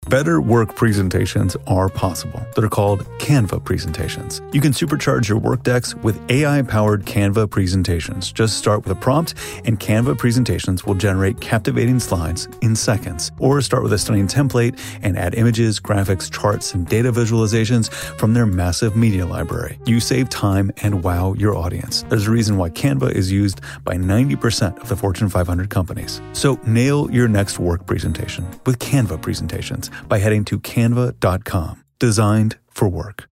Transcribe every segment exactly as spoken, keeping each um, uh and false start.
Better work presentations are possible. They're called Canva presentations. You can supercharge your work decks with A I-powered Canva presentations. Just start with a prompt, and Canva presentations will generate captivating slides in seconds. Or start with a stunning template and add images, graphics, charts, and data visualizations from their massive media library. You save time and wow your audience. There's a reason why Canva is used by ninety percent of the Fortune five hundred companies. So nail your next work presentation with Canva presentations by heading to canva dot com. Designed for work.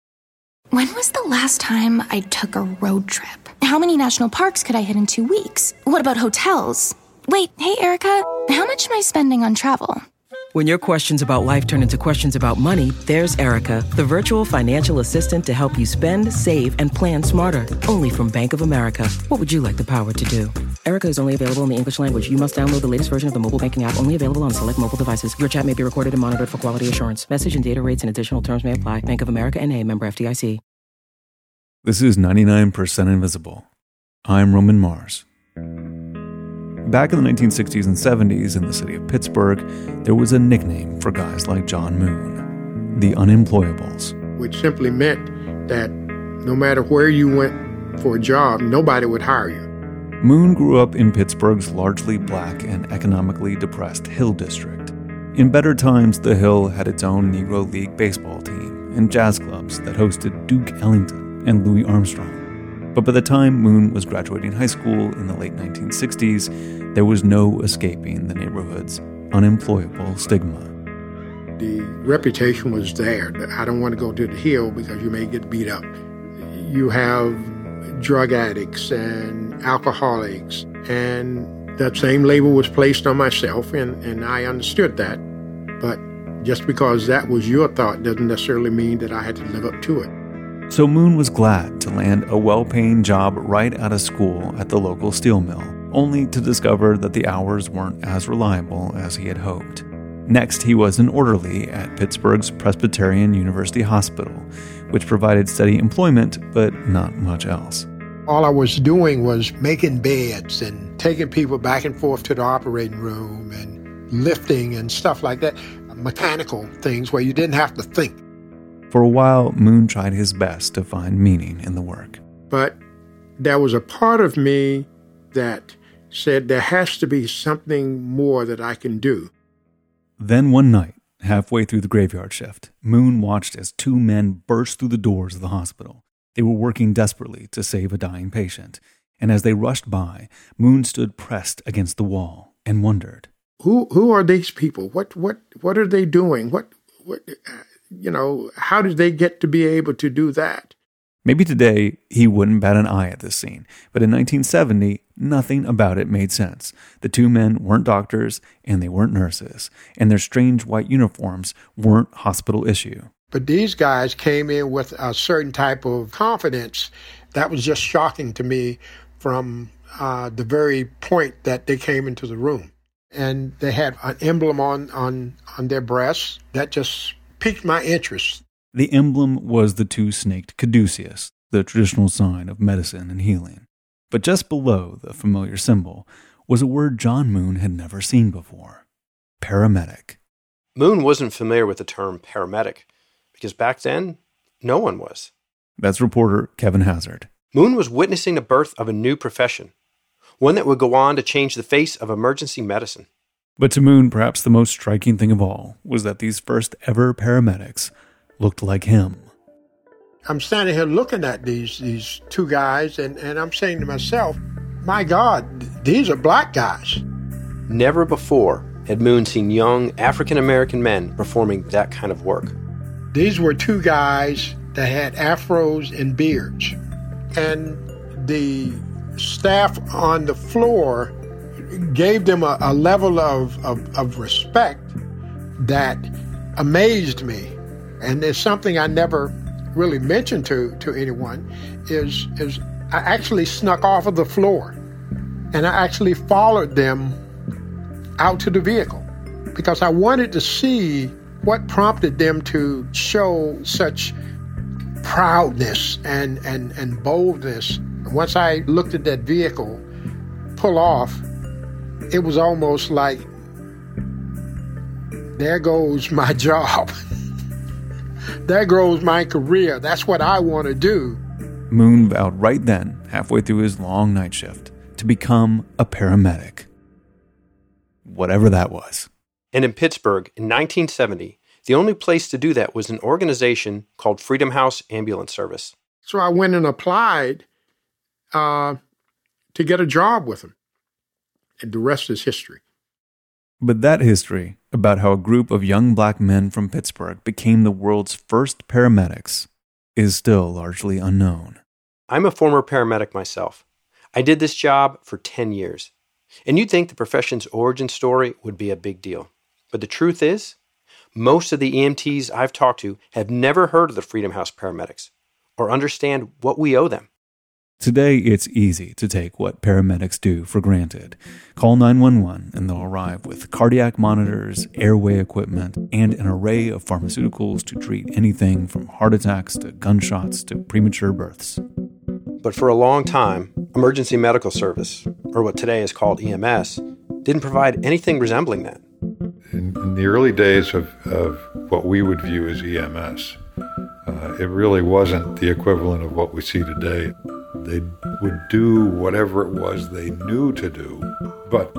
When was the last time I took a road trip? How many national parks could I hit in two weeks? What about hotels? Wait, hey, Erica, how much am I spending on travel? When your questions about life turn into questions about money, there's Erica, the virtual financial assistant to help you spend, save, and plan smarter. Only from Bank of America. What would you like the power to do? Erica is only available in the English language. You must download the latest version of the mobile banking app, only available on select mobile devices. Your chat may be recorded and monitored for quality assurance. Message and data rates and additional terms may apply. Bank of America N A, member F D I C. This is ninety-nine percent Invisible. I'm Roman Mars. Back in the nineteen sixties and seventies in the city of Pittsburgh, there was a nickname for guys like John Moon, the Unemployables. Which simply meant that no matter where you went for a job, nobody would hire you. Moon grew up in Pittsburgh's largely black and economically depressed Hill District. In better times, the Hill had its own Negro League baseball team and jazz clubs that hosted Duke Ellington and Louis Armstrong. But by the time Moon was graduating high school in the late nineteen sixties, there was no escaping the neighborhood's unemployable stigma. The reputation was there. I don't want to go to the Hill because you may get beat up. You have drug addicts and alcoholics, and that same label was placed on myself, and, and I understood that. But just because that was your thought doesn't necessarily mean that I had to live up to it. So Moon was glad to land a well-paying job right out of school at the local steel mill, only to discover that the hours weren't as reliable as he had hoped. Next, he was an orderly at Pittsburgh's Presbyterian University Hospital, which provided steady employment, but not much else. All I was doing was making beds and taking people back and forth to the operating room and lifting and stuff like that, mechanical things where you didn't have to think. For a while, Moon tried his best to find meaning in the work. But there was a part of me that said there has to be something more that I can do. Then one night, halfway through the graveyard shift, Moon watched as two men burst through the doors of the hospital. They were working desperately to save a dying patient. And as they rushed by, Moon stood pressed against the wall and wondered, Who who are these people? What what what are they doing? What what you know, how did they get to be able to do that? Maybe today he wouldn't bat an eye at this scene, but in nineteen seventy, nothing about it made sense. The two men weren't doctors, and they weren't nurses, and their strange white uniforms weren't hospital issue. But these guys came in with a certain type of confidence that was just shocking to me from uh, the very point that they came into the room. And they had an emblem on, on, on their breasts that just piqued my interest. The emblem was the two-snaked caduceus, the traditional sign of medicine and healing. But just below the familiar symbol was a word John Moon had never seen before: paramedic. Moon wasn't familiar with the term paramedic, because back then, no one was. That's reporter Kevin Hazard. Moon was witnessing the birth of a new profession, one that would go on to change the face of emergency medicine. But to Moon, perhaps the most striking thing of all was that these first ever paramedics looked like him. I'm standing here looking at these these two guys, and, and I'm saying to myself, my God, these are black guys. Never before had Moon seen young African-American men performing that kind of work. These were two guys that had afros and beards. And the staff on the floor gave them a, a level of, of, of respect that amazed me. And there's something I never really mentioned to, to anyone, is, is I actually snuck off of the floor. And I actually followed them out to the vehicle because I wanted to see what prompted them to show such proudness and, and, and boldness. And once I looked at that vehicle pull off, it was almost like there goes my job. There goes my career. That's what I want to do. Moon vowed right then, halfway through his long night shift, to become a paramedic. Whatever that was. And in Pittsburgh, in nineteen seventy, the only place to do that was an organization called Freedom House Ambulance Service. So I went and applied uh, to get a job with them. And the rest is history. But that history about how a group of young black men from Pittsburgh became the world's first paramedics is still largely unknown. I'm a former paramedic myself. I did this job for ten years. And you'd think the profession's origin story would be a big deal. But the truth is, most of the E M Ts I've talked to have never heard of the Freedom House paramedics or understand what we owe them. Today, it's easy to take what paramedics do for granted. Call nine one one and they'll arrive with cardiac monitors, airway equipment, and an array of pharmaceuticals to treat anything from heart attacks to gunshots to premature births. But for a long time, emergency medical service, or what today is called E M S, didn't provide anything resembling that. In, in the early days of, of what we would view as E M S, uh, it really wasn't the equivalent of what we see today. They would do whatever it was they knew to do, but,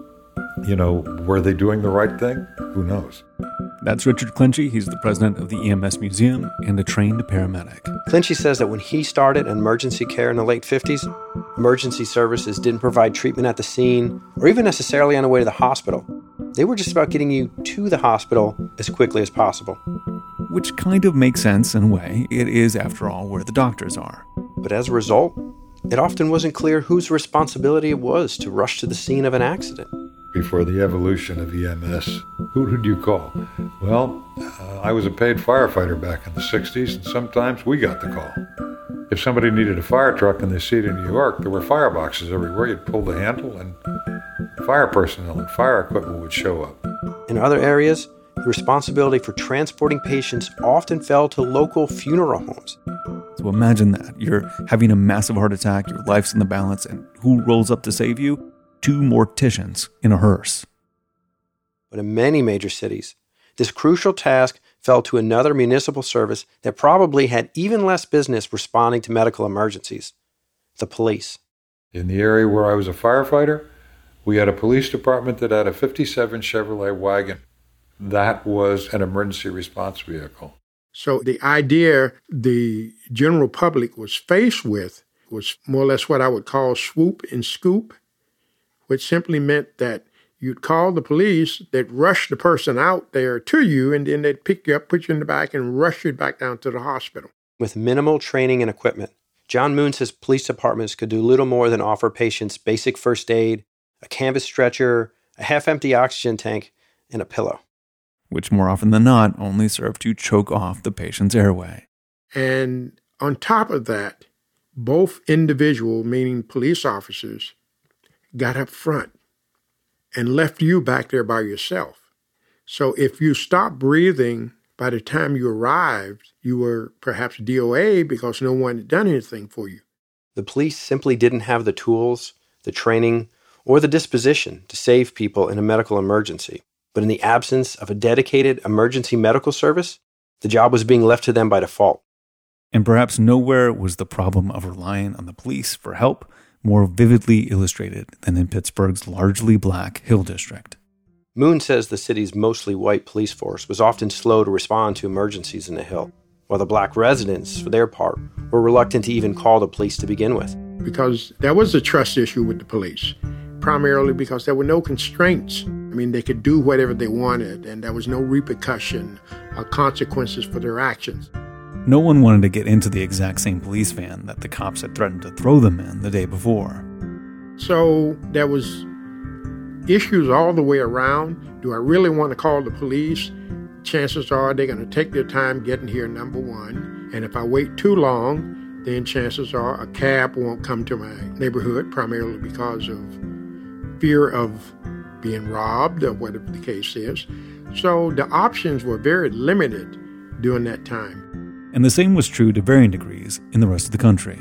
you know, were they doing the right thing? Who knows? That's Richard Clinchy. He's the president of the E M S Museum and a trained paramedic. Clinchy says that when he started in emergency care in the late fifties, emergency services didn't provide treatment at the scene or even necessarily on the way to the hospital. They were just about getting you to the hospital as quickly as possible. Which kind of makes sense in a way. It is, after all, where the doctors are. But as a result, it often wasn't clear whose responsibility it was to rush to the scene of an accident. Before the evolution of E M S, who did you call? Well, uh, I was a paid firefighter back in the sixties, and sometimes we got the call. If somebody needed a fire truck in the city of New York, there were fireboxes everywhere. You'd pull the handle, and fire personnel and fire equipment would show up. In other areas, the responsibility for transporting patients often fell to local funeral homes. So imagine that. You're having a massive heart attack, your life's in the balance, and who rolls up to save you? Two morticians in a hearse. But in many major cities, this crucial task fell to another municipal service that probably had even less business responding to medical emergencies: the police. In the area where I was a firefighter, we had a police department that had a fifty-seven Chevrolet wagon. That was an emergency response vehicle. So the idea the general public was faced with was more or less what I would call swoop and scoop, which simply meant that you'd call the police, they'd rush the person out there to you, and then they'd pick you up, put you in the back, and rush you back down to the hospital. With minimal training and equipment, John Moon says police departments could do little more than offer patients basic first aid, a canvas stretcher, a half-empty oxygen tank, and a pillow. Which more often than not only serve to choke off the patient's airway. And on top of that, both individual, meaning police officers, got up front and left you back there by yourself. So if you stopped breathing by the time you arrived, you were perhaps D O A because no one had done anything for you. The police simply didn't have the tools, the training, or the disposition to save people in a medical emergency. But in the absence of a dedicated emergency medical service, the job was being left to them by default. And perhaps nowhere was the problem of relying on the police for help more vividly illustrated than in Pittsburgh's largely black Hill District. Moon says the city's mostly white police force was often slow to respond to emergencies in the Hill, while the black residents, for their part, were reluctant to even call the police to begin with. Because there was a trust issue with the police, primarily because there were no constraints. I mean, they could do whatever they wanted, and there was no repercussion or consequences for their actions. No one wanted to get into the exact same police van that the cops had threatened to throw them in the day before. So there was issues all the way around. Do I really want to call the police? Chances are they're going to take their time getting here, number one. And if I wait too long, then chances are a cab won't come to my neighborhood, primarily because of fear of being robbed or whatever the case is. So the options were very limited during that time. And the same was true to varying degrees in the rest of the country.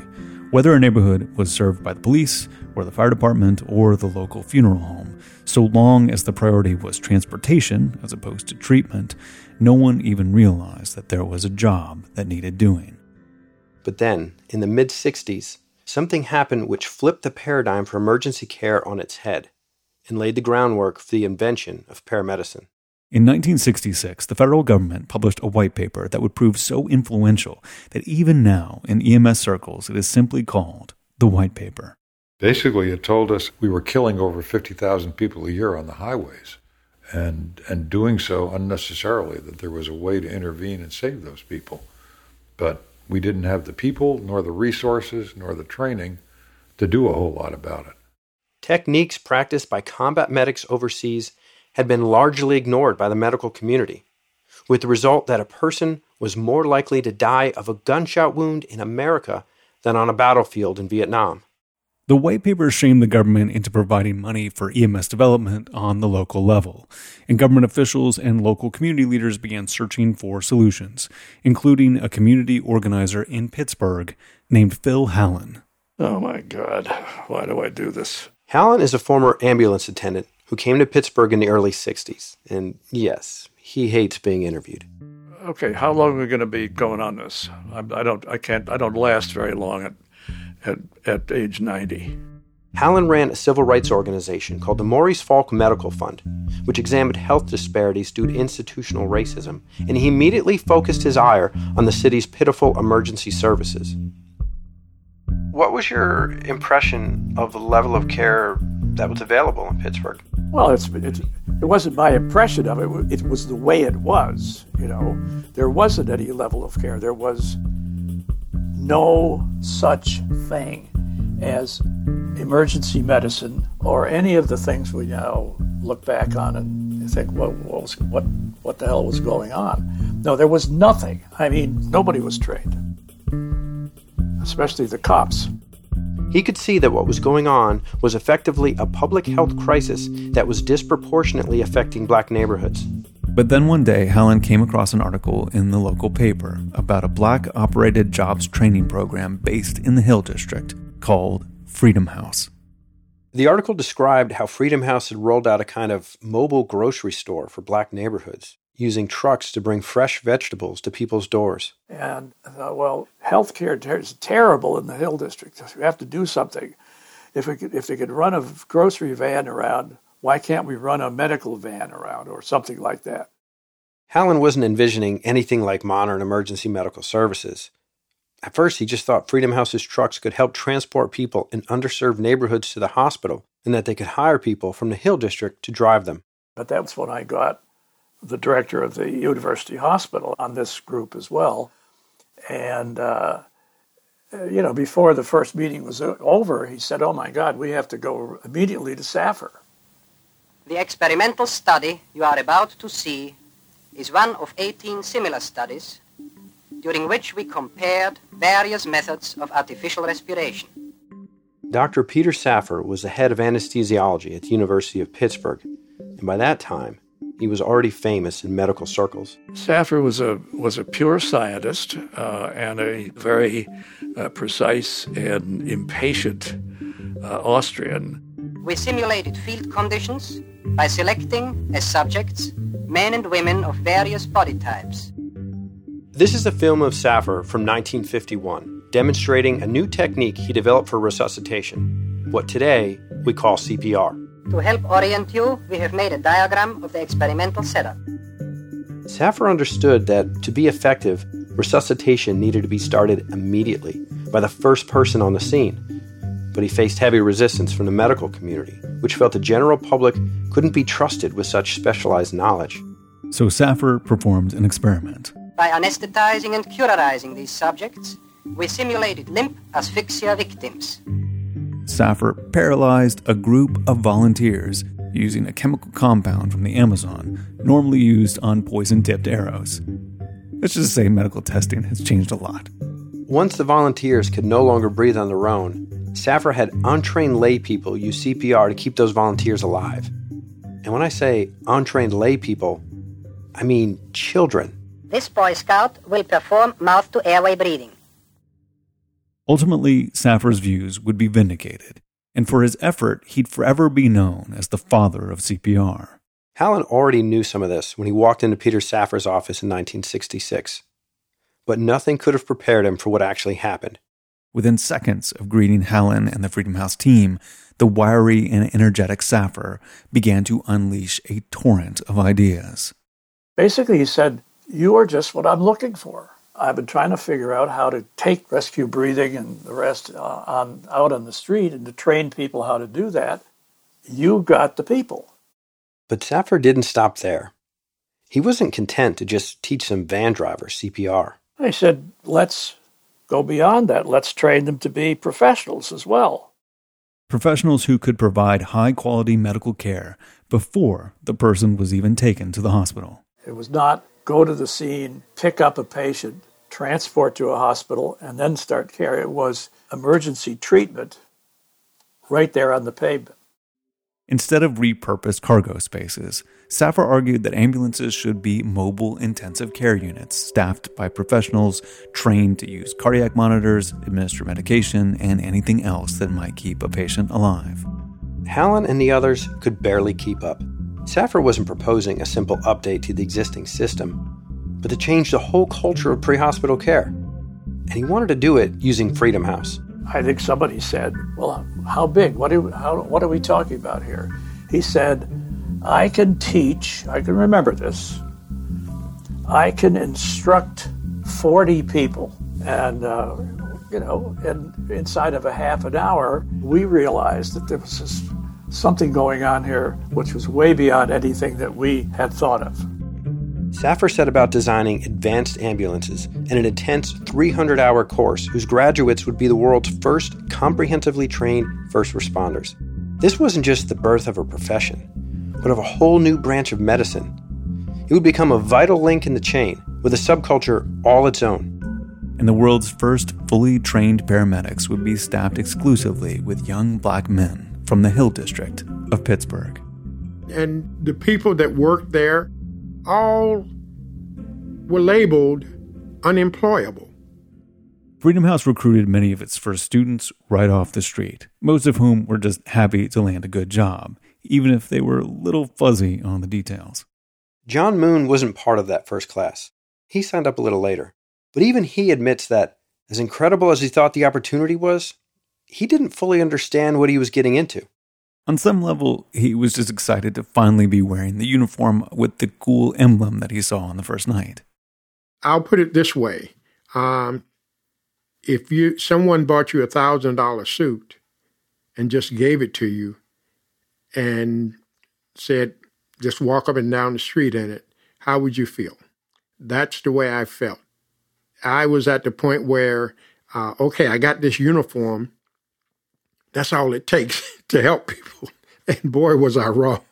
whether a neighborhood was served by the police or the fire department or the local funeral home. So long as the priority was transportation as opposed to treatment, no one even realized that there was a job that needed doing. But then, in the mid-sixties, something happened which flipped the paradigm for emergency care on its head and laid the groundwork for the invention of paramedicine. In nineteen sixty-six, the federal government published a white paper that would prove so influential that even now, in E M S circles, it is simply called the White Paper. Basically, it told us we were killing over fifty thousand people a year on the highways, and and doing so unnecessarily, that there was a way to intervene and save those people. But we didn't have the people, nor the resources, nor the training to do a whole lot about it. Techniques practiced by combat medics overseas had been largely ignored by the medical community, with the result that a person was more likely to die of a gunshot wound in America than on a battlefield in Vietnam. The white paper shamed the government into providing money for E M S development on the local level, and government officials and local community leaders began searching for solutions, including a community organizer in Pittsburgh named Phil Hallen. Oh my God, why do I do this? Hallen is a former ambulance attendant who came to Pittsburgh in the early sixties, and yes, he hates being interviewed. Okay, how long are we going to be going on this? I, I don't, I can't, I don't last very long at, at, at age ninety. Hallen ran a civil rights organization called the Maurice Falk Medical Fund, which examined health disparities due to institutional racism, and he immediately focused his ire on the city's pitiful emergency services. What was your impression of the level of care that was available in Pittsburgh? Well, it's, it's, it wasn't my impression of it. It was the way it was, you know. There wasn't any level of care. There was no such thing as emergency medicine or any of the things we now look back on and think, what, what, was, what, what the hell was going on? No, there was nothing. I mean, nobody was trained, especially the cops. He could see that what was going on was effectively a public health crisis that was disproportionately affecting black neighborhoods. But then one day, Hallen came across an article in the local paper about a black-operated jobs training program based in the Hill District called Freedom House. The article described how Freedom House had rolled out a kind of mobile grocery store for black neighborhoods, using trucks to bring fresh vegetables to people's doors. And I thought, well, healthcare is terrible in the Hill District. We have to do something. If we could, if they could run a grocery van around, why can't we run a medical van around or something like that? Hallen wasn't envisioning anything like modern emergency medical services. At first, he just thought Freedom House's trucks could help transport people in underserved neighborhoods to the hospital, and that they could hire people from the Hill District to drive them. But that's when I got the director of the university hospital on this group as well. And, uh, you know, before the first meeting was over, he said, oh my God, we have to go immediately to Safar. The experimental study you are about to see is one of eighteen similar studies during which we compared various methods of artificial respiration. Doctor Peter Safar was the head of anesthesiology at the University of Pittsburgh, and by that time, he was already famous in medical circles. Safar was a was a pure scientist uh, and a very uh, precise and impatient uh, Austrian. We simulated field conditions by selecting as subjects men and women of various body types. This is a film of Safar from nineteen fifty-one, demonstrating a new technique he developed for resuscitation, what today we call C P R. To help orient you, we have made a diagram of the experimental setup. Safar understood that to be effective, resuscitation needed to be started immediately by the first person on the scene. But he faced heavy resistance from the medical community, which felt the general public couldn't be trusted with such specialized knowledge. So Safar performed an experiment. By anesthetizing and curarizing these subjects, we simulated limp asphyxia victims. Safar paralyzed a group of volunteers using a chemical compound from the Amazon, normally used on poison-tipped arrows. Let's just say medical testing has changed a lot. Once the volunteers could no longer breathe on their own, Safar had untrained lay people use C P R to keep those volunteers alive. And when I say untrained lay people, I mean children. This Boy Scout will perform mouth-to-airway breathing. Ultimately, Saffer's views would be vindicated, and for his effort, he'd forever be known as the father of C P R. Hallen already knew some of this when he walked into Peter Saffer's office in nineteen sixty-six. But nothing could have prepared him for what actually happened. Within seconds of greeting Hallen and the Freedom House team, the wiry and energetic Saffer began to unleash a torrent of ideas. Basically, he said, "You are just what I'm looking for. I've been trying to figure out how to take rescue breathing and the rest uh, on out on the street and to train people how to do that. You got the people." But Saffer didn't stop there. He wasn't content to just teach some van drivers C P R. He said, let's go beyond that. Let's train them to be professionals as well. Professionals who could provide high-quality medical care before the person was even taken to the hospital. It was not go to the scene, pick up a patient, transport to a hospital, and then start care. It was emergency treatment right there on the pavement. Instead of repurposed cargo spaces, Saffer argued that ambulances should be mobile intensive care units staffed by professionals trained to use cardiac monitors, administer medication, and anything else that might keep a patient alive. Hallen and the others could barely keep up. Saffer wasn't proposing a simple update to the existing system, but to change the whole culture of pre-hospital care. And he wanted to do it using Freedom House. I think somebody said, well, how big? What are, how, what are we talking about here? He said, I can teach, I can remember this, I can instruct forty people. And, uh, you know, and inside of a half an hour, we realized that there was this, something going on here which was way beyond anything that we had thought of. Saffer set about designing advanced ambulances and an intense three hundred hour course whose graduates would be the world's first comprehensively trained first responders. This wasn't just the birth of a profession, but of a whole new branch of medicine. It would become a vital link in the chain with a subculture all its own. And the world's first fully trained paramedics would be staffed exclusively with young black men from the Hill District of Pittsburgh. And the people that worked there all were labeled unemployable. Freedom House recruited many of its first students right off the street, most of whom were just happy to land a good job, even if they were a little fuzzy on the details. John Moon wasn't part of that first class. He signed up a little later. But even he admits that, as incredible as he thought the opportunity was, he didn't fully understand what he was getting into. On some level, he was just excited to finally be wearing the uniform with the cool emblem that he saw on the first night. I'll put it this way. Um, if you someone bought you a one thousand dollars suit and just gave it to you and said, just walk up and down the street in it, how would you feel? That's the way I felt. I was at the point where, uh, okay, I got this uniform. That's all it takes to help people. And boy, was I wrong.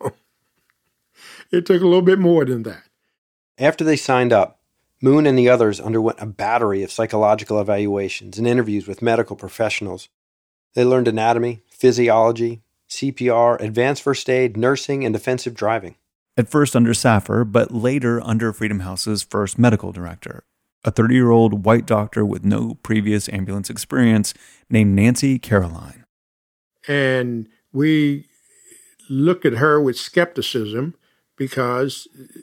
It took a little bit more than that. After they signed up, Moon and the others underwent a battery of psychological evaluations and interviews with medical professionals. They learned anatomy, physiology, C P R, advanced first aid, nursing, and defensive driving. At first under Saffer, but later under Freedom House's first medical director, a thirty-year-old white doctor with no previous ambulance experience named Nancy Caroline. And we look at her with skepticism because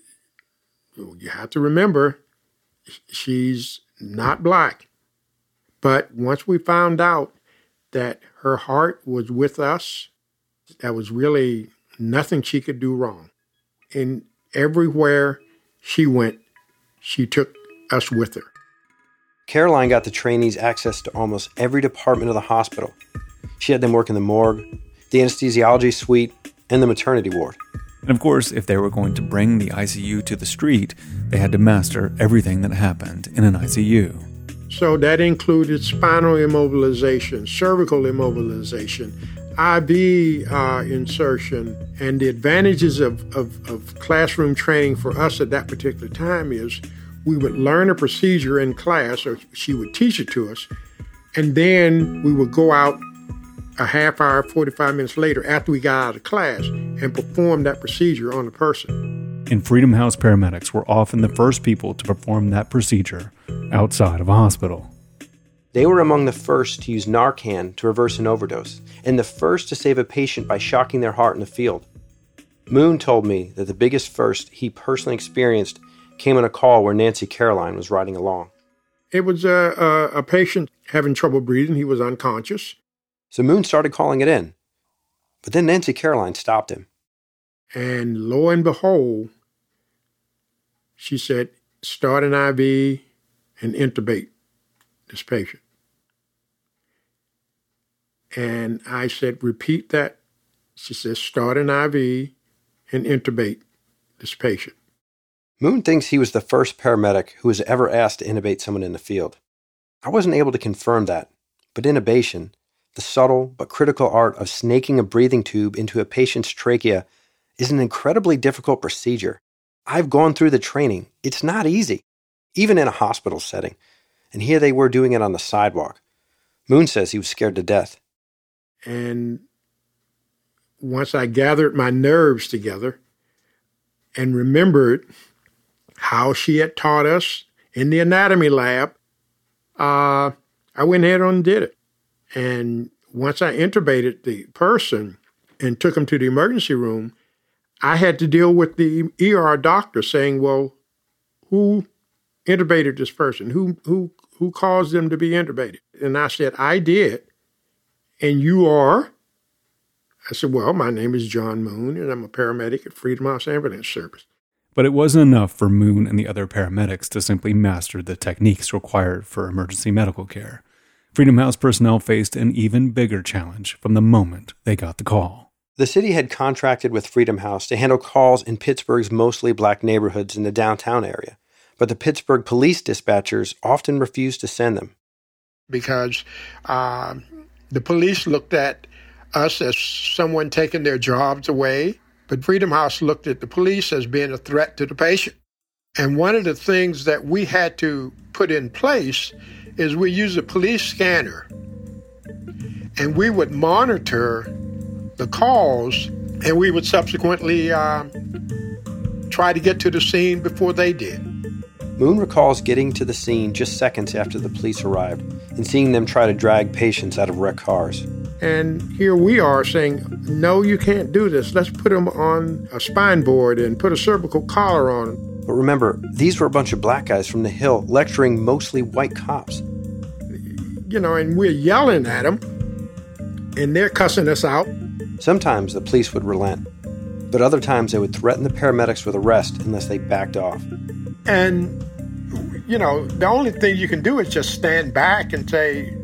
you have to remember she's not black. But once we found out that her heart was with us, there was really nothing she could do wrong. And everywhere she went, she took us with her. Caroline got the trainees access to almost every department of the hospital. She had them work in the morgue, the anesthesiology suite, and the maternity ward. And of course, if they were going to bring the I C U to the street, they had to master everything that happened in an I C U. So that included spinal immobilization, cervical immobilization, I V uh, insertion. And the advantages of, of, of classroom training for us at that particular time is we would learn a procedure in class, or she would teach it to us, and then we would go out a half hour, forty-five minutes later after we got out of class and perform that procedure on the person. And Freedom House paramedics were often the first people to perform that procedure outside of a hospital. They were among the first to use Narcan to reverse an overdose, and the first to save a patient by shocking their heart in the field. Moon told me that the biggest first he personally experienced came on a call where Nancy Caroline was riding along. It was a, a, a patient having trouble breathing. He was unconscious. So Moon started calling it in. But then Nancy Caroline stopped him. And lo and behold, she said, start an I V and intubate this patient. And I said, repeat that. She says, start an I V and intubate this patient. Moon thinks he was the first paramedic who was ever asked to intubate someone in the field. I wasn't able to confirm that, but intubation, the subtle but critical art of snaking a breathing tube into a patient's trachea, is an incredibly difficult procedure. I've gone through the training. It's not easy, even in a hospital setting. And here they were doing it on the sidewalk. Moon says he was scared to death. And once I gathered my nerves together and remembered how she had taught us in the anatomy lab, uh, I went ahead and did it. And once I intubated the person and took him to the emergency room, I had to deal with the E R doctor saying, well, who intubated this person? Who, who, who caused them to be intubated? And I said, I did. And you are? I said, well, my name is John Moon, and I'm a paramedic at Freedom House Ambulance Service. But it wasn't enough for Moon and the other paramedics to simply master the techniques required for emergency medical care. Freedom House personnel faced an even bigger challenge from the moment they got the call. The city had contracted with Freedom House to handle calls in Pittsburgh's mostly black neighborhoods in the downtown area, but the Pittsburgh police dispatchers often refused to send them. Because uh, the police looked at us as someone taking their jobs away, but Freedom House looked at the police as being a threat to the patient. And one of the things that we had to put in place is we use a police scanner, and we would monitor the calls, and we would subsequently uh, try to get to the scene before they did. Moon recalls getting to the scene just seconds after the police arrived and seeing them try to drag patients out of wrecked cars. And here we are saying, no, you can't do this. Let's put them on a spine board and put a cervical collar on them. But remember, these were a bunch of black guys from the Hill lecturing mostly white cops. You know, and we're yelling at them, and they're cussing us out. Sometimes the police would relent, but other times they would threaten the paramedics with arrest unless they backed off. And, you know, the only thing you can do is just stand back and say,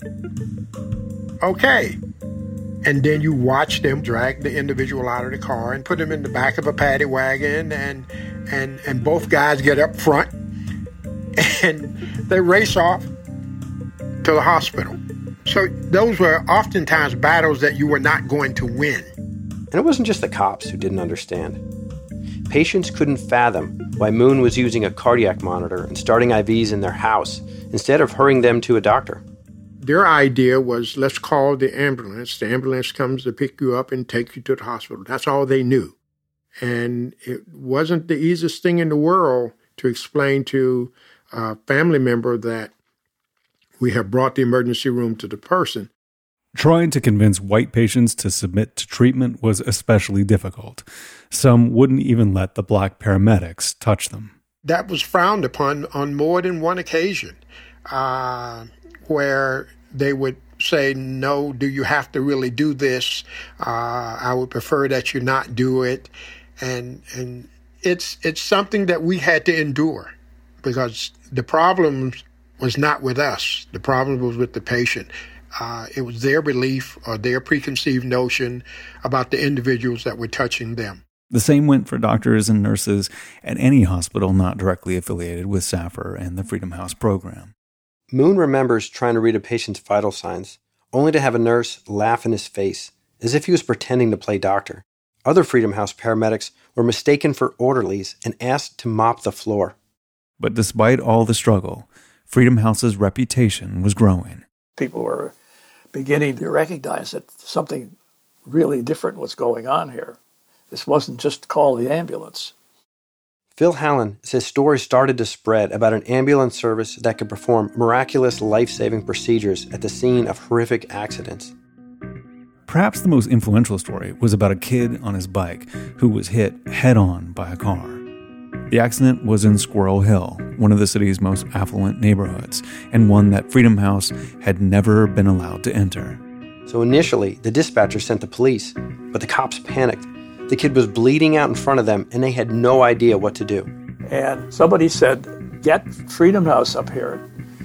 okay. And then you watch them drag the individual out of the car and put them in the back of a paddy wagon, and and and both guys get up front and they race off to the hospital. So those were oftentimes battles that you were not going to win. And it wasn't just the cops who didn't understand. Patients couldn't fathom why Moon was using a cardiac monitor and starting I Vs in their house instead of hurrying them to a doctor. Their idea was, let's call the ambulance. The ambulance comes to pick you up and take you to the hospital. That's all they knew. And it wasn't the easiest thing in the world to explain to a family member that we have brought the emergency room to the person. Trying to convince white patients to submit to treatment was especially difficult. Some wouldn't even let the black paramedics touch them. That was frowned upon on more than one occasion, uh, where they would say, no, do you have to really do this? Uh, I would prefer that you not do it. And and it's it's something that we had to endure, because the problem was not with us. The problem was with the patient. Uh, it was their belief or their preconceived notion about the individuals that were touching them. The same went for doctors and nurses at any hospital not directly affiliated with S A F R and the Freedom House program. Moon remembers trying to read a patient's vital signs, only to have a nurse laugh in his face, as if he was pretending to play doctor. Other Freedom House paramedics were mistaken for orderlies and asked to mop the floor. But despite all the struggle, Freedom House's reputation was growing. People were beginning to recognize that something really different was going on here. This wasn't just call the ambulance. Phil Hallen says stories started to spread about an ambulance service that could perform miraculous life-saving procedures at the scene of horrific accidents. Perhaps the most influential story was about a kid on his bike who was hit head-on by a car. The accident was in Squirrel Hill, one of the city's most affluent neighborhoods, and one that Freedom House had never been allowed to enter. So initially, the dispatcher sent the police, but the cops panicked. The kid was bleeding out in front of them, and they had no idea what to do. And somebody said, get Freedom House up here.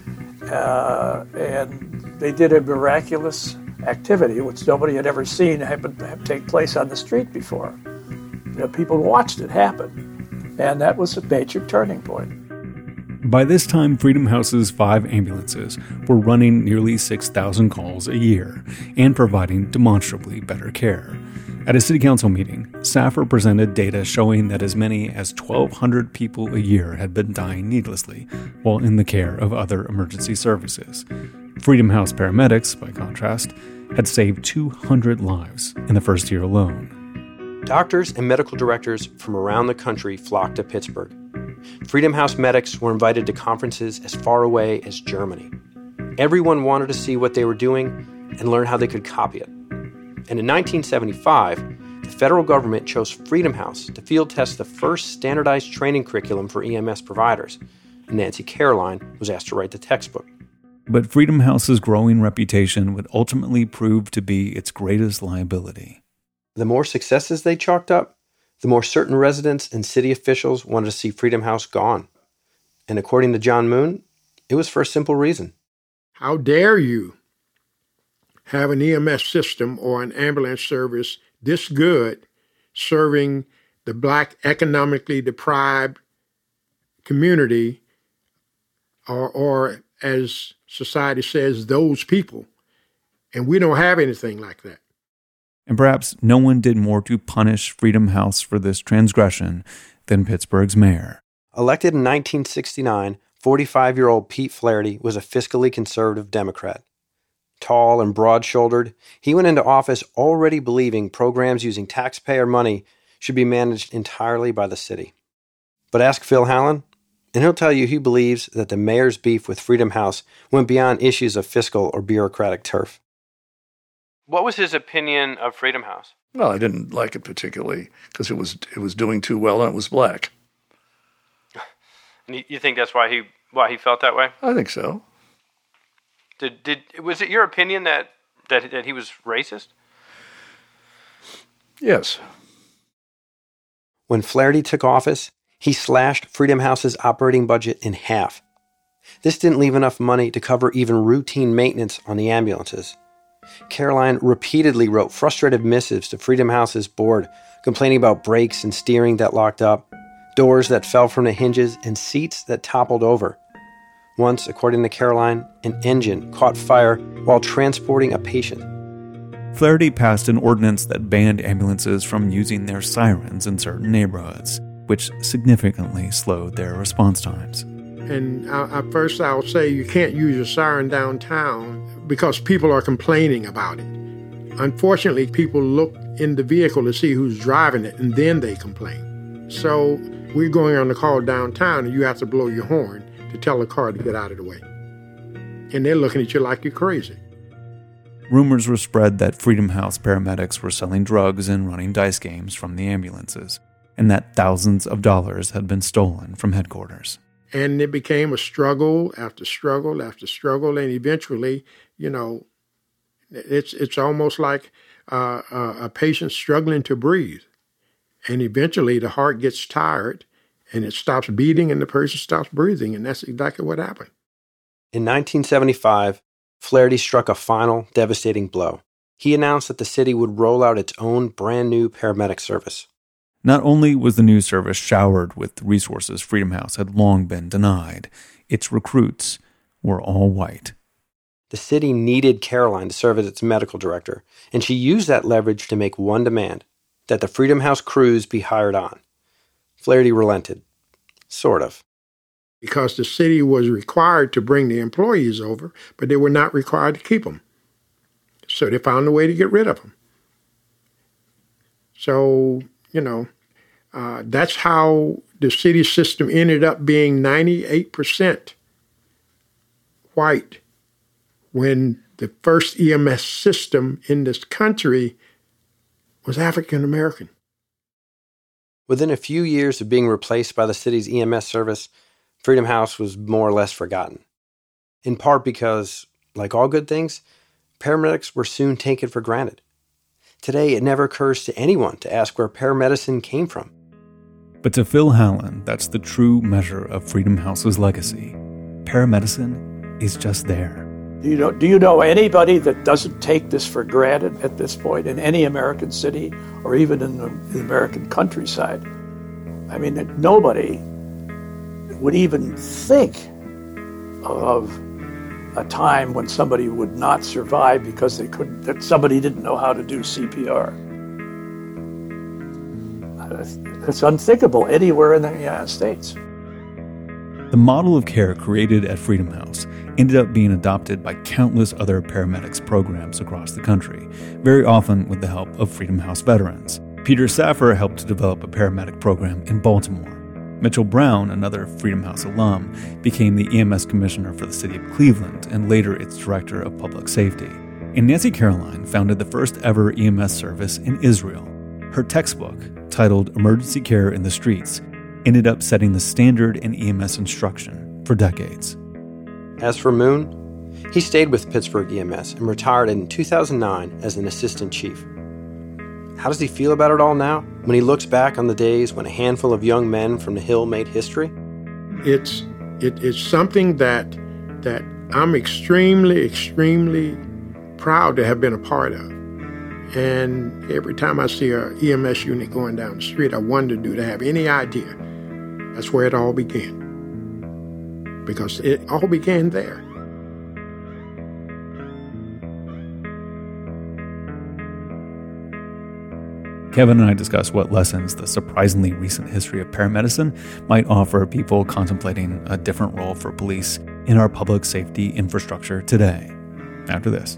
Uh, and they did a miraculous activity, which nobody had ever seen happen, take place on the street before. You know, people watched it happen. And that was a major turning point. By this time, Freedom House's five ambulances were running nearly six thousand calls a year and providing demonstrably better care. At a city council meeting, Saffer presented data showing that as many as twelve hundred people a year had been dying needlessly while in the care of other emergency services. Freedom House paramedics, by contrast, had saved two hundred lives in the first year alone. Doctors and medical directors from around the country flocked to Pittsburgh. Freedom House medics were invited to conferences as far away as Germany. Everyone wanted to see what they were doing and learn how they could copy it. And in nineteen seventy-five, the federal government chose Freedom House to field test the first standardized training curriculum for E M S providers. And Nancy Caroline was asked to write the textbook. But Freedom House's growing reputation would ultimately prove to be its greatest liability. The more successes they chalked up, the more certain residents and city officials wanted to see Freedom House gone. And according to John Moon, it was for a simple reason. How dare you have an E M S system or an ambulance service this good serving the Black economically deprived community, or, or as society says, those people. And we don't have anything like that. And perhaps no one did more to punish Freedom House for this transgression than Pittsburgh's mayor. Elected in nineteen sixty-nine, forty-five-year-old Pete Flaherty was a fiscally conservative Democrat. Tall and broad-shouldered, he went into office already believing programs using taxpayer money should be managed entirely by the city. But ask Phil Hallen, and he'll tell you he believes that the mayor's beef with Freedom House went beyond issues of fiscal or bureaucratic turf. What was his opinion of Freedom House? Well, I didn't like it particularly because it was it was doing too well and it was black. And you think that's why he why he felt that way? I think so. Did did was it your opinion that that, that he was racist? Yes. When Flaherty took office, he slashed Freedom House's operating budget in half. This didn't leave enough money to cover even routine maintenance on the ambulances. Caroline repeatedly wrote frustrated missives to Freedom House's board, complaining about brakes and steering that locked up, doors that fell from the hinges, and seats that toppled over. Once, according to Caroline, an engine caught fire while transporting a patient. Flaherty passed an ordinance that banned ambulances from using their sirens in certain neighborhoods, which significantly slowed their response times. And I, I, first I'll say you can't use your siren downtown because people are complaining about it. Unfortunately, people look in the vehicle to see who's driving it, and then they complain. So we're going on the call downtown, and you have to blow your horn to tell the car to get out of the way. And they're looking at you like you're crazy. Rumors were spread that Freedom House paramedics were selling drugs and running dice games from the ambulances, and that thousands of dollars had been stolen from headquarters. And it became a struggle after struggle after struggle, and eventually, you know, it's it's almost like uh, a patient struggling to breathe. And eventually the heart gets tired, and it stops beating, and the person stops breathing, and that's exactly what happened. In nineteen seventy-five, Flaherty struck a final, devastating blow. He announced that the city would roll out its own brand-new paramedic service. Not only was the new service showered with resources Freedom House had long been denied, its recruits were all white. The city needed Caroline to serve as its medical director, and she used that leverage to make one demand, that the Freedom House crews be hired on. Flaherty relented. Sort of. Because the city was required to bring the employees over, but they were not required to keep them. So they found a way to get rid of them. So, you know, uh, that's how the city system ended up being ninety-eight percent white when the first E M S system in this country was African American. Within a few years of being replaced by the city's E M S service, Freedom House was more or less forgotten. In part because, like all good things, paramedics were soon taken for granted. Today, it never occurs to anyone to ask where paramedicine came from. But to Phil Hallen, that's the true measure of Freedom House's legacy. Paramedicine is just there. Do you know, do you know anybody that doesn't take this for granted at this point in any American city or even in the, the American countryside? I mean, nobody would even think of a time when somebody would not survive because they couldn't, that somebody didn't know how to do C P R. It's unthinkable anywhere in the United States. The model of care created at Freedom House ended up being adopted by countless other paramedics programs across the country, very often with the help of Freedom House veterans. Peter Saffer helped to develop a paramedic program in Baltimore. Mitchell Brown, another Freedom House alum, became the E M S commissioner for the city of Cleveland and later its director of public safety. And Nancy Caroline founded the first ever E M S service in Israel. Her textbook, titled Emergency Care in the Streets, ended up setting the standard in E M S instruction for decades. As for Moon, he stayed with Pittsburgh E M S and retired in two thousand nine as an assistant chief. How does he feel about it all now, when he looks back on the days when a handful of young men from the Hill made history? It's it is something that that I'm extremely, extremely proud to have been a part of. And every time I see a E M S unit going down the street, I wonder, do they have any idea that's where it all began? Because it all began there. Kevin and I discuss what lessons the surprisingly recent history of paramedicine might offer people contemplating a different role for police in our public safety infrastructure today. After this.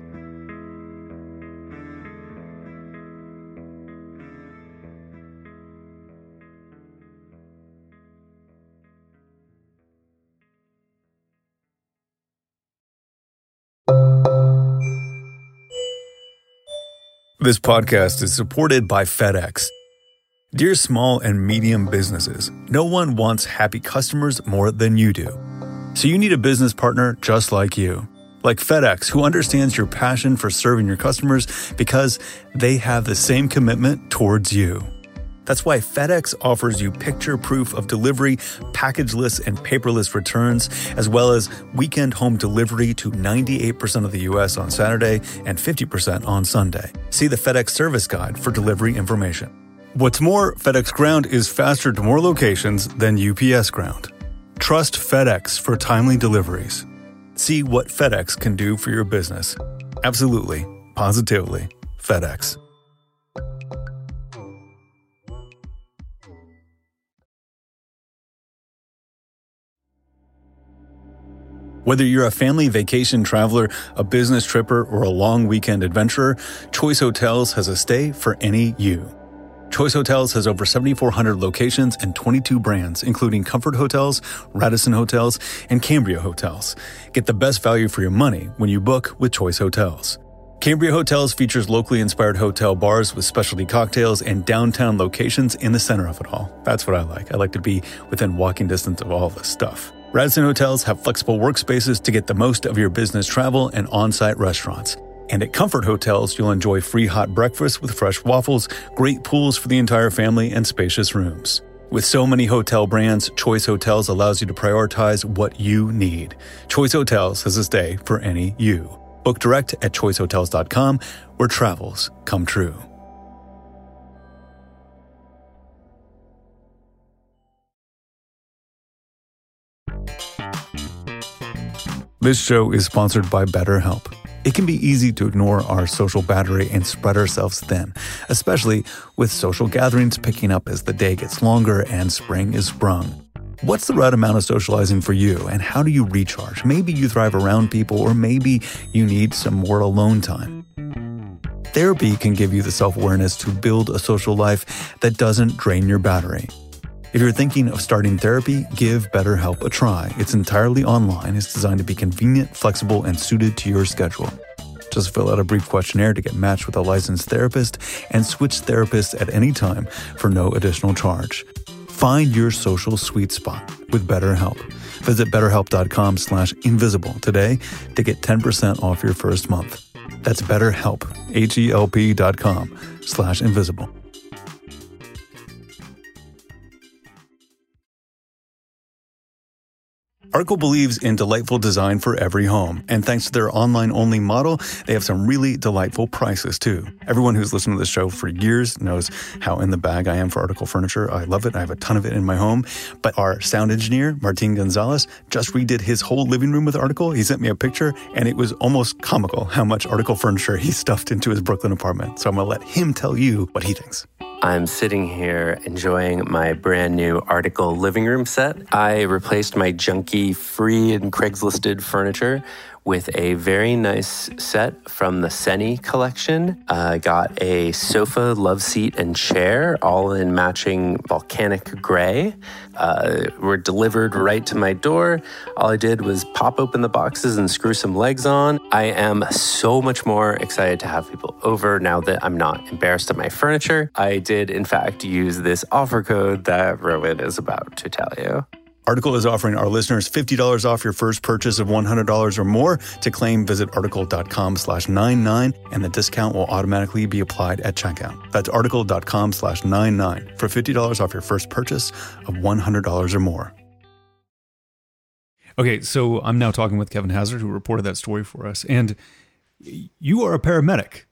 This podcast is supported by FedEx. Dear small and medium businesses, no one wants happy customers more than you do. So you need a business partner just like you. Like FedEx, who understands your passion for serving your customers because they have the same commitment towards you. That's why FedEx offers you picture proof of delivery, packageless and paperless returns, as well as weekend home delivery to ninety-eight percent of the U S on Saturday and fifty percent on Sunday. See the FedEx service guide for delivery information. What's more, FedEx Ground is faster to more locations than U P S Ground. Trust FedEx for timely deliveries. See what FedEx can do for your business. Absolutely, positively, FedEx. Whether you're a family vacation traveler, a business tripper, or a long weekend adventurer, Choice Hotels has a stay for any you. Choice Hotels has over seventy-four hundred locations and twenty-two brands, including Comfort Hotels, Radisson Hotels, and Cambria Hotels. Get the best value for your money when you book with Choice Hotels. Cambria Hotels features locally inspired hotel bars with specialty cocktails and downtown locations in the center of it all. That's what I like. I like to be within walking distance of all this stuff. Radisson Hotels have flexible workspaces to get the most of your business travel and on-site restaurants. And at Comfort Hotels, you'll enjoy free hot breakfast with fresh waffles, great pools for the entire family, and spacious rooms. With so many hotel brands, Choice Hotels allows you to prioritize what you need. Choice Hotels has a stay for any you. Book direct at choice hotels dot com, where travels come true. This show is sponsored by BetterHelp. It can be easy to ignore our social battery and spread ourselves thin, especially with social gatherings picking up as the day gets longer and spring is sprung. What's the right amount of socializing for you, and how do you recharge? Maybe you thrive around people, or maybe you need some more alone time. Therapy can give you the self-awareness to build a social life that doesn't drain your battery. If you're thinking of starting therapy, give BetterHelp a try. It's entirely online. It's designed to be convenient, flexible, and suited to your schedule. Just fill out a brief questionnaire to get matched with a licensed therapist and switch therapists at any time for no additional charge. Find your social sweet spot with BetterHelp. Visit betterhelp.com slash invisible today to get ten percent off your first month. That's BetterHelp, H-E-L-P dot com slash invisible. Article believes in delightful design for every home, and thanks to their online-only model, they have some really delightful prices, too. Everyone who's listened to this show for years knows how in the bag I am for Article furniture. I love it. I have a ton of it in my home. But our sound engineer, Martin Gonzalez, just redid his whole living room with Article. He sent me a picture, and it was almost comical how much Article furniture he stuffed into his Brooklyn apartment. So I'm going to let him tell you what he thinks. I'm sitting here enjoying my brand new Article living room set. I replaced my junky free and Craigslisted furniture with a very nice set from the Seni collection. I uh, got a sofa, love seat, and chair, all in matching volcanic gray. Uh, were delivered right to my door. All I did was pop open the boxes and screw some legs on. I am so much more excited to have people over now that I'm not embarrassed of my furniture. I did, in fact, use this offer code that Rowan is about to tell you. Article is offering our listeners fifty dollars off your first purchase of one hundred dollars or more. To claim, visit article.com slash 99, and the discount will automatically be applied at checkout. That's article.com slash 99 for fifty dollars off your first purchase of one hundred dollars or more. Okay, so I'm now talking with Kevin Hazard, who reported that story for us. And you are a paramedic.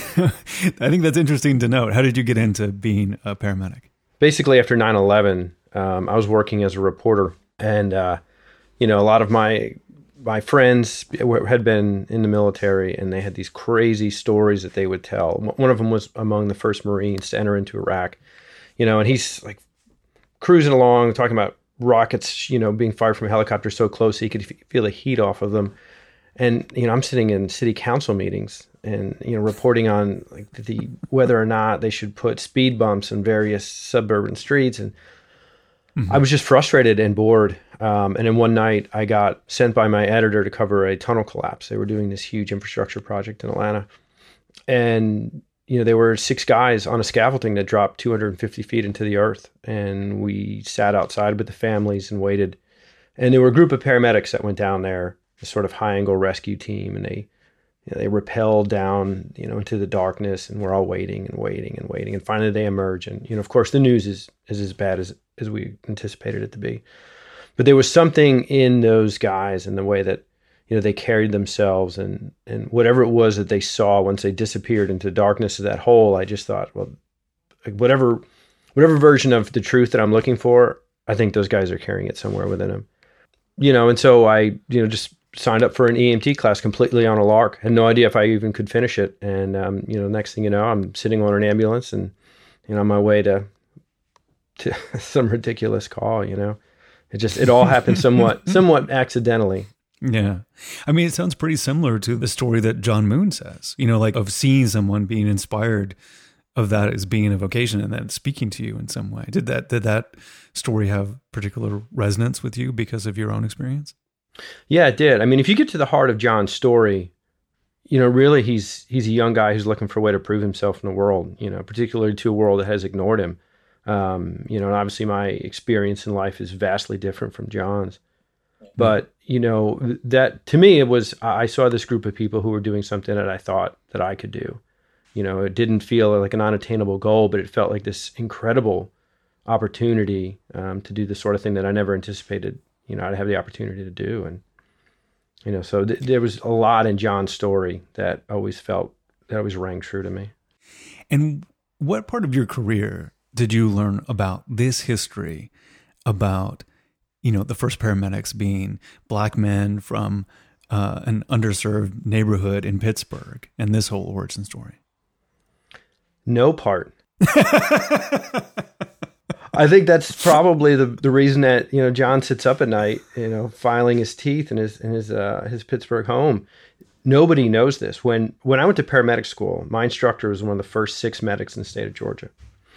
I think that's interesting to note. How did you get into being a paramedic? Basically, after nine eleven, Um, I was working as a reporter, and uh, you know, a lot of my my friends had been in the military, and they had these crazy stories that they would tell. One of them was among the first Marines to enter into Iraq, you know, and he's like cruising along, talking about rockets, you know, being fired from a helicopter so close he could feel the heat off of them. And you know, I'm sitting in city council meetings and you know, reporting on like the whether or not they should put speed bumps in various suburban streets. And I was just frustrated and bored. Um, and then one night I got sent by my editor to cover a tunnel collapse. They were doing this huge infrastructure project in Atlanta. And, you know, there were six guys on a scaffolding that dropped two hundred fifty feet into the earth. And we sat outside with the families and waited. And there were a group of paramedics that went down there, a sort of high angle rescue team. And they, you know, they rappelled down, you know, into the darkness, and we're all waiting and waiting and waiting. And finally they emerge. And, you know, of course the news is, is as bad as as we anticipated it to be. But there was something in those guys and the way that, you know, they carried themselves and, and whatever it was that they saw once they disappeared into the darkness of that hole. I just thought, well, like whatever, whatever version of the truth that I'm looking for, I think those guys are carrying it somewhere within them, you know? And so I, you know, just signed up for an E M T class completely on a lark. Had no idea if I even could finish it. And, um, you know, next thing you know, I'm sitting on an ambulance and, you know, on my way to, to some ridiculous call, you know, it just, it all happened somewhat, somewhat accidentally. Yeah. I mean, it sounds pretty similar to the story that John Moon says, you know, like of seeing someone being inspired of that as being a vocation and then speaking to you in some way. Did that, did that story have particular resonance with you because of your own experience? Yeah, it did. I mean, if you get to the heart of John's story, you know, really he's, he's a young guy who's looking for a way to prove himself in the world, you know, particularly to a world that has ignored him. Um, you know, and obviously my experience in life is vastly different from John's, but you know, that to me, it was, I saw this group of people who were doing something that I thought that I could do. You know, it didn't feel like an unattainable goal, but it felt like this incredible opportunity, um, to do the sort of thing that I never anticipated, you know, I'd have the opportunity to do. And, you know, so th- there was a lot in John's story that always felt, that always rang true to me. And what part of your career did you learn about this history about, you know, the first paramedics being black men from uh, an underserved neighborhood in Pittsburgh and this whole origin story? No part. I think that's probably the the reason that, you know, John sits up at night, you know, filing his teeth in his in his uh, his Pittsburgh home. Nobody knows this. When when I went to paramedic school, my instructor was one of the first six medics in the state of Georgia.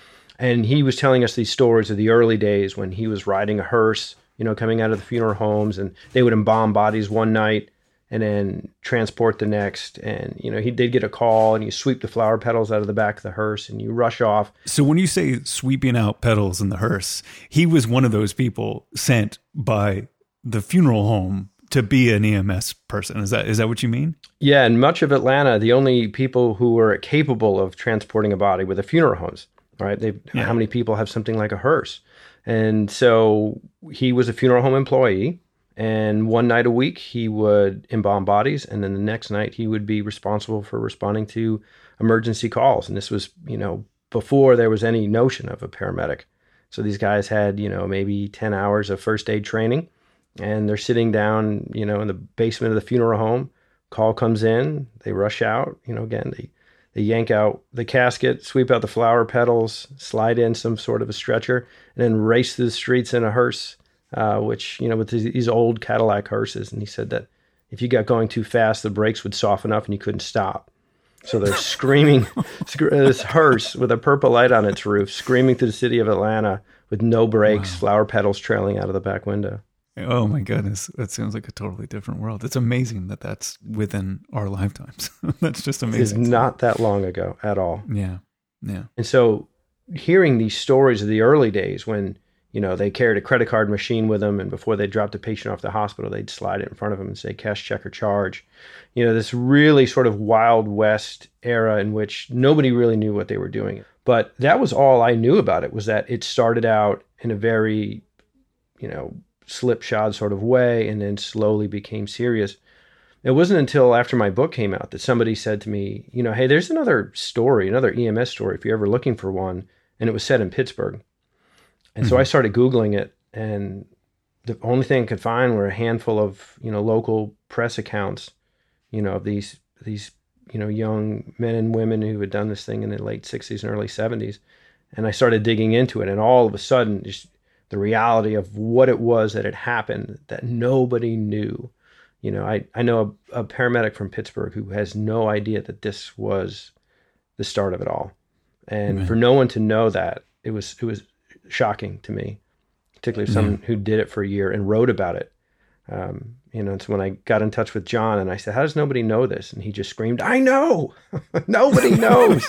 And he was telling us these stories of the early days when he was riding a hearse, you know, coming out of the funeral homes, and they would embalm bodies one night and then transport the next. And, you know, he did get a call, and you sweep the flower petals out of the back of the hearse and you rush off. So when you say sweeping out petals in the hearse, he was one of those people sent by the funeral home to be an E M S person. Is that is that what you mean? Yeah, in much of Atlanta, the only people who were capable of transporting a body were the funeral homes, right? They, yeah. How many people have something like a hearse? And so he was a funeral home employee, and one night a week he would embalm bodies, and then the next night he would be responsible for responding to emergency calls. And this was, you know, before there was any notion of a paramedic. So these guys had, you know, maybe ten hours of first aid training, and they're sitting down, you know, in the basement of the funeral home. Call comes in, they rush out, you know, again, they, they yank out the casket, sweep out the flower petals, slide in some sort of a stretcher, and then race through the streets in a hearse, uh, which, you know, with these old Cadillac hearses. And he said that if you got going too fast, the brakes would soften up and you couldn't stop. So they're screaming, this hearse with a purple light on its roof, screaming through the city of Atlanta with no brakes, wow. Flower petals trailing out of the back window. Oh my goodness. That sounds like a totally different world. It's amazing that that's within our lifetimes. That's just amazing. It's not that long ago at all. Yeah. Yeah. And so hearing these stories of the early days when, you know, they carried a credit card machine with them, and before they dropped a patient off the hospital, they'd slide it in front of them and say cash, check, or charge. You know, this really sort of Wild West era in which nobody really knew what they were doing. But that was all I knew about it, was that it started out in a very, you know, slipshod sort of way, and then slowly became serious. It wasn't until after my book came out that somebody said to me, you know, hey, there's another story, another E M S story, if you're ever looking for one, and it was set in Pittsburgh. And mm-hmm. so I started Googling it, and the only thing I could find were a handful of, you know, local press accounts, you know, of these, these, you know, young men and women who had done this thing in the late sixties and early seventies. And I started digging into it, and all of a sudden, just the reality of what it was that had happened that nobody knew. You know, I, I know a, a paramedic from Pittsburgh who has no idea that this was the start of it all. And Amen. For no one to know that, it was it was shocking to me, particularly someone yeah. who did it for a year and wrote about it. Um, you know, it's when I got in touch with John and I said, how does nobody know this? And he just screamed, I know! Nobody knows!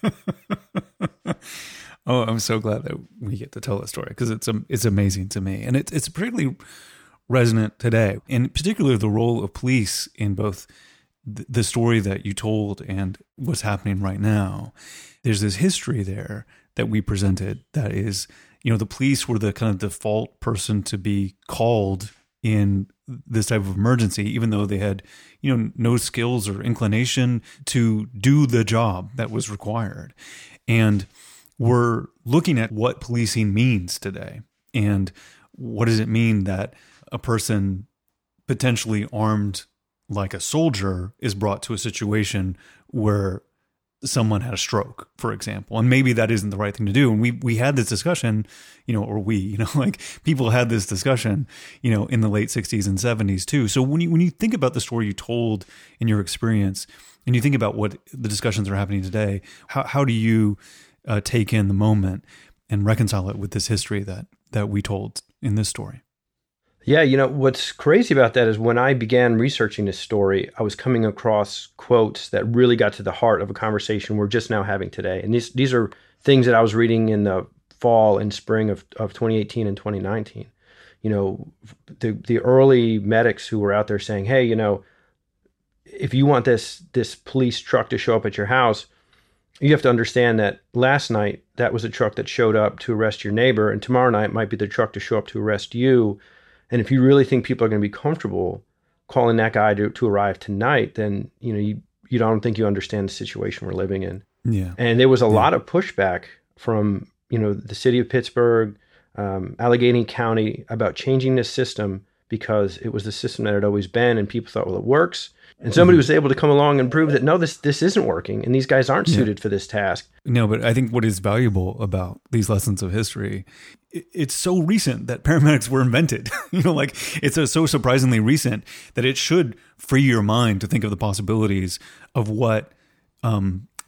Oh, I'm so glad that we get to tell that story, because it's um, it's amazing to me. And it's it's particularly resonant today, and particularly the role of police in both th- the story that you told and what's happening right now. There's this history there that we presented that is, you know, the police were the kind of default person to be called in this type of emergency, even though they had, you know, no skills or inclination to do the job that was required. And we're looking at what policing means today, and what does it mean that a person potentially armed like a soldier is brought to a situation where someone had a stroke, for example, and maybe that isn't the right thing to do. And we we had this discussion, you know, or we, you know, like people had this discussion, you know, in the late sixties and seventies too. So when you when you think about the story you told in your experience, and you think about what the discussions are happening today, how how do you uh, take in the moment and reconcile it with this history that that we told in this story? Yeah, you know, what's crazy about that is when I began researching this story, I was coming across quotes that really got to the heart of a conversation we're just now having today. And these these are things that I was reading in the fall and spring of, of twenty eighteen and twenty nineteen. You know, the the early medics who were out there saying, hey, you know, if you want this this police truck to show up at your house, you have to understand that last night that was a truck that showed up to arrest your neighbor, and tomorrow night might be the truck to show up to arrest you. And if you really think people are going to be comfortable calling that guy to, to arrive tonight, then, you know, you, you don't think you understand the situation we're living in. Yeah. And there was a yeah. lot of pushback from, you know, the city of Pittsburgh, um, Allegheny County about changing this system because it was the system that had always been, and people thought, well, it works. And somebody mm-hmm. was able to come along and prove that, no, this this isn't working, and these guys aren't yeah. suited for this task. No, but I think what is valuable about these lessons of history, it, it's so recent that paramedics were invented. You know, like it's a, so surprisingly recent that it should free your mind to think of the possibilities of what um,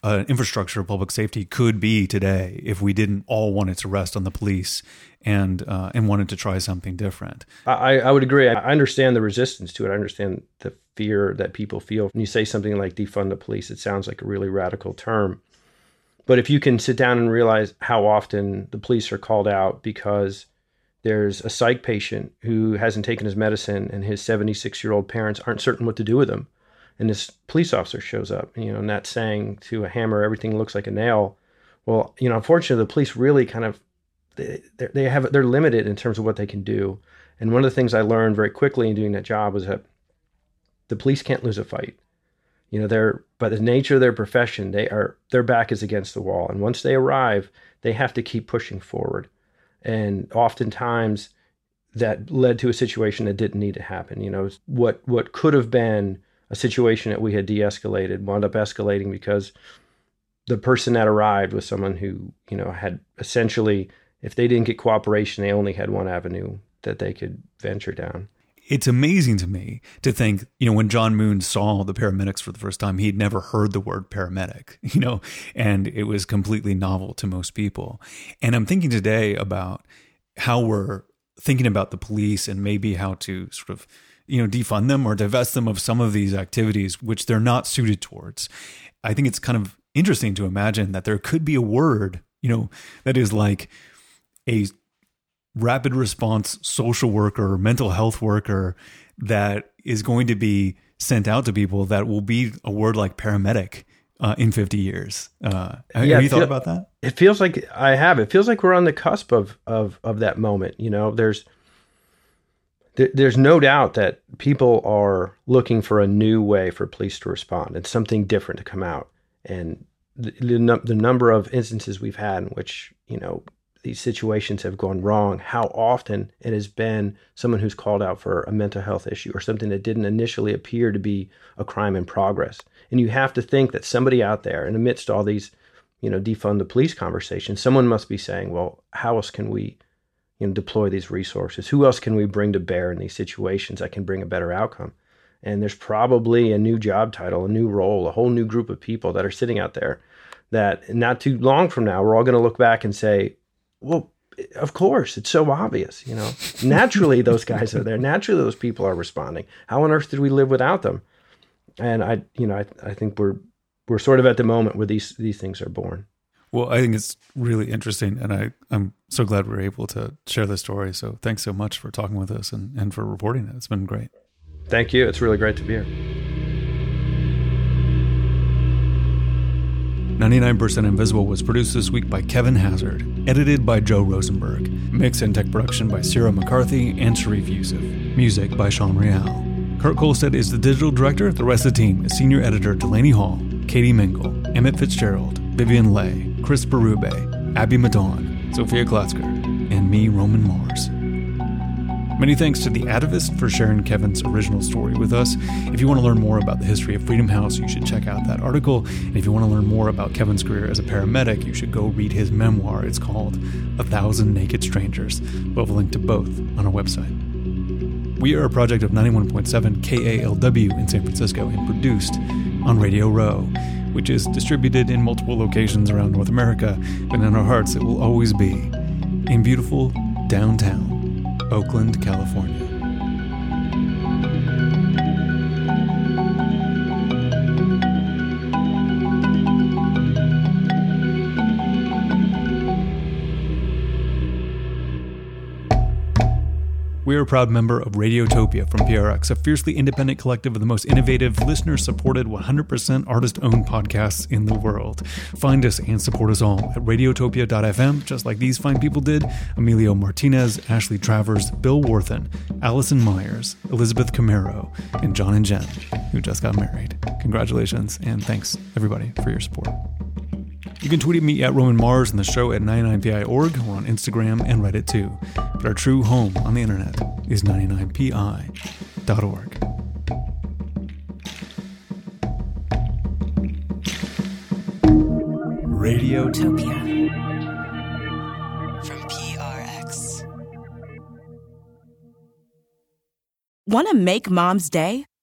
uh, infrastructure of public safety could be today if we didn't all want it to rest on the police and uh, and wanted to try something different. I, I would agree. I understand the resistance to it. I understand the fear that people feel. When you say something like defund the police, it sounds like a really radical term. But if you can sit down and realize how often the police are called out because there's a psych patient who hasn't taken his medicine and his seventy-six-year-old parents aren't certain what to do with him, and this police officer shows up, you know, not saying to a hammer, everything looks like a nail. Well, you know, unfortunately, the police really kind of, they, they have, they're limited in terms of what they can do. And one of the things I learned very quickly in doing that job was that the police can't lose a fight. You know, they're, by the nature of their profession, they are, their back is against the wall. And once they arrive, they have to keep pushing forward. And oftentimes that led to a situation that didn't need to happen. You know, what, what could have been a situation that we had de-escalated wound up escalating because the person that arrived was someone who, you know, had essentially, if they didn't get cooperation, they only had one avenue that they could venture down. It's amazing to me to think, you know, when John Moon saw the paramedics for the first time, he'd never heard the word paramedic, you know, and it was completely novel to most people. And I'm thinking today about how we're thinking about the police and maybe how to sort of, you know, defund them or divest them of some of these activities, which they're not suited towards. I think it's kind of interesting to imagine that there could be a word, you know, that is like a rapid response social worker or mental health worker that is going to be sent out to people that will be a word like paramedic uh, in fifty years. Uh, yeah, have you thought feel, about that? It feels like I have. It feels like we're on the cusp of, of, of that moment. You know, there's, There's no doubt that people are looking for a new way for police to respond and something different to come out. And the, the, the number of instances we've had in which, you know, these situations have gone wrong, how often it has been someone who's called out for a mental health issue or something that didn't initially appear to be a crime in progress. And you have to think that somebody out there, and amidst all these, you know, defund the police conversations, someone must be saying, well, how else can we, you know, deploy these resources? Who else can we bring to bear in these situations that can bring a better outcome? And there's probably a new job title, a new role, a whole new group of people that are sitting out there that not too long from now, we're all going to look back and say, well, of course, it's so obvious, you know, naturally those guys are there. Naturally, those people are responding. How on earth did we live without them? And I, you know, I, I think we're, we're sort of at the moment where these, these things are born. Well, I think it's really interesting, and I, I'm so glad we're able to share this story. So thanks so much for talking with us and, and for reporting it. It's been great. Thank you. It's really great to be here. ninety-nine percent Invisible was produced this week by Kevin Hazard, edited by Joe Rosenberg, mix and tech production by Sarah McCarthy and Sharif Yusuf, music by Sean Real. Kurt Kolstad is the digital director. The rest of the team is senior editor Delaney Hall, Katie Mingle, Emmett Fitzgerald, Vivian Leigh, Chris Berube, Abby Madon, Sophia Klatzker, and me, Roman Mars. Many thanks to The Atavist for sharing Kevin's original story with us. If you want to learn more about the history of Freedom House, you should check out that article. And if you want to learn more about Kevin's career as a paramedic, you should go read his memoir. It's called A Thousand Naked Strangers. We'll have a link to both on our website. We are a project of ninety-one point seven K A L W in San Francisco and produced on Radio Row, which is distributed in multiple locations around North America, but in our hearts it will always be in beautiful downtown Oakland, California. We are a proud member of Radiotopia from P R X, a fiercely independent collective of the most innovative, listener-supported, one hundred percent artist-owned podcasts in the world. Find us and support us all at radiotopia dot f m, just like these fine people did: Emilio Martinez, Ashley Travers, Bill Worthen, Allison Myers, Elizabeth Camaro, and John and Jen, who just got married. Congratulations, and thanks, everybody, for your support. You can tweet at me at Roman Mars and the show at ninety-nine P I dot org. We're on Instagram and Reddit too. But our true home on the internet is ninety-nine P I dot org. Radiotopia from P R X. Want to make Mom's day?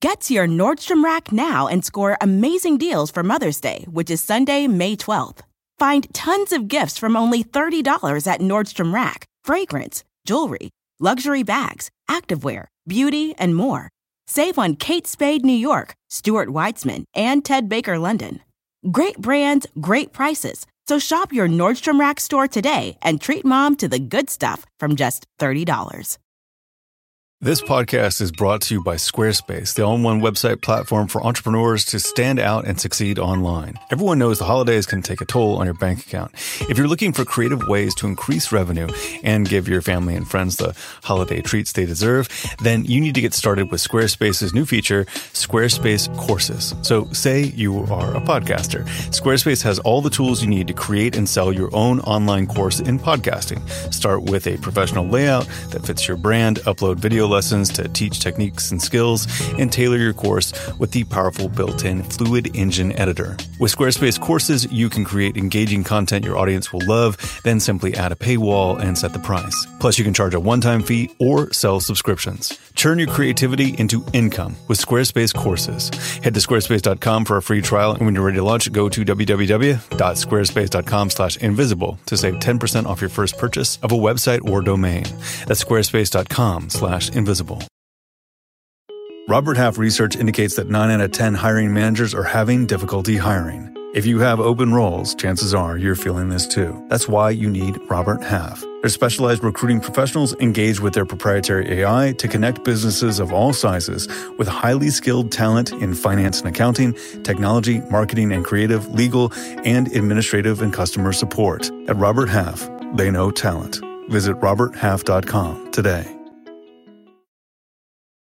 Get to your Nordstrom Rack now and score amazing deals for Mother's Day, which is Sunday, May twelfth. Find tons of gifts from only thirty dollars at Nordstrom Rack. Fragrance, jewelry, luxury bags, activewear, beauty, and more. Save on Kate Spade New York, Stuart Weitzman, and Ted Baker London. Great brands, great prices. So shop your Nordstrom Rack store today and treat mom to the good stuff from just thirty dollars. This podcast is brought to you by Squarespace, the all-in-one website platform for entrepreneurs to stand out and succeed online. Everyone knows the holidays can take a toll on your bank account. If you're looking for creative ways to increase revenue and give your family and friends the holiday treats they deserve, then you need to get started with Squarespace's new feature, Squarespace Courses. So say you are a podcaster. Squarespace has all the tools you need to create and sell your own online course in podcasting. Start with a professional layout that fits your brand, upload video lessons to teach techniques and skills, and tailor your course with the powerful built-in Fluid Engine editor. With Squarespace Courses, you can create engaging content your audience will love, then simply add a paywall and set the price. Plus, you can charge a one-time fee or sell subscriptions. Turn your creativity into income with Squarespace Courses. Head to squarespace dot com for a free trial, and when you're ready to launch, go to w w w dot squarespace dot com slash invisible to save ten percent off your first purchase of a website or domain. That's squarespace dot com slash invisible. Robert Half research indicates that nine out of ten hiring managers are having difficulty hiring. If you have open roles, chances are you're feeling this too. That's why you need Robert Half. Their specialized recruiting professionals engage with their proprietary A I to connect businesses of all sizes with highly skilled talent in finance and accounting, technology, marketing and creative, legal, and administrative and customer support. At Robert Half, they know talent. Visit robert half dot com today.